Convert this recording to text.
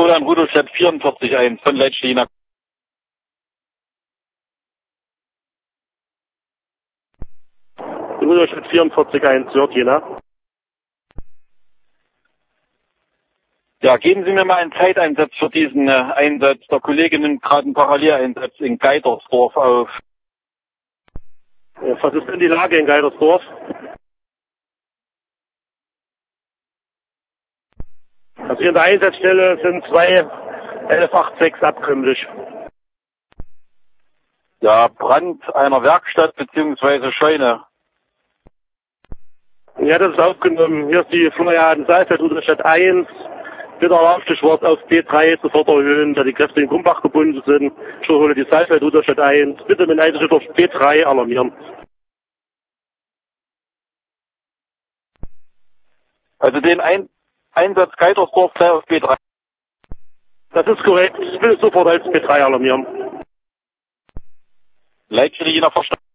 Florian Rudolstadt 44-1 von Leitstehner. Rudolstadt 44-1, Jörgina. Ja, geben Sie mir mal einen Zeiteinsatz für diesen Einsatz. Der Kollege nimmt gerade einen Paralleleinsatz in Geidersdorf auf. Was ist denn die Lage in Geidersdorf? Also hier in der Einsatzstelle sind 2 1186 abkömmlich. Ja, Brand einer Werkstatt bzw. Scheune. Ja, das ist aufgenommen. Hier ist die Florian Saalfeld, Rudolstadt 1. Bitte Alarmstichwort auf B3 sofort erhöhen, da die Kräfte in Gumbach gebunden sind. Ich hole die Saalfeld, Rudolstadt 1. Bitte mit Einsatzstelle auf B3 alarmieren. Also den Einsatz Geidersdorf gleich auf B3. Das ist korrekt. Ich will sofort als B3 alarmieren. Leitstehner verstanden.